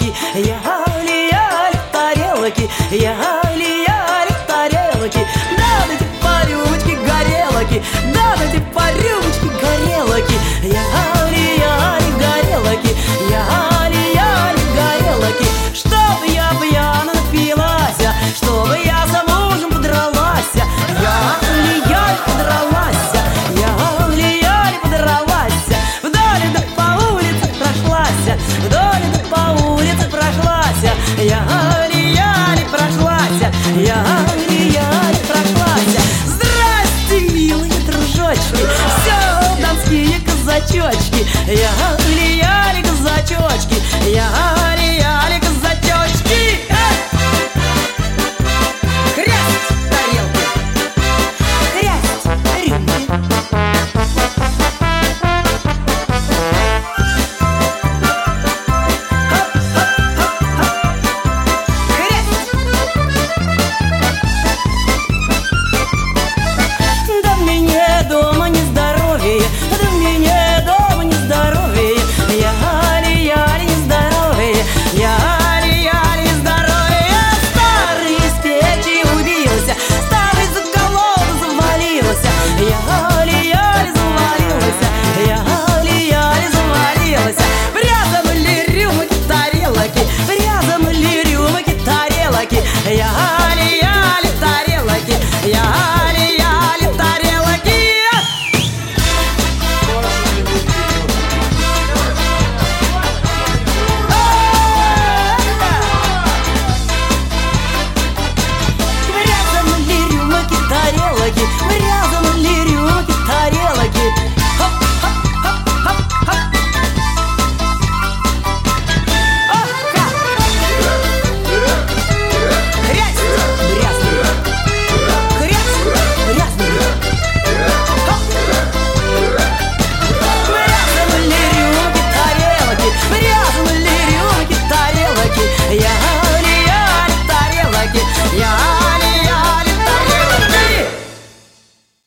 тарелки, я али-яли тарелки, я али-яли тарелки. Да дайте по рюмочке горелки, да дайте по рюмочке горелки, я али-яли горелки, я али-яли горелки. Чтобы я пьяно напилась, чтобы я за мужем подралась, я али-яли подралась, я али-яли подралась. Вдоль да по улице прошлась, вдоль да по улице прошлась, я али-яли прошлась, я али-яли прошлась. Здрасте, милые дружочки, все донские казачочки, я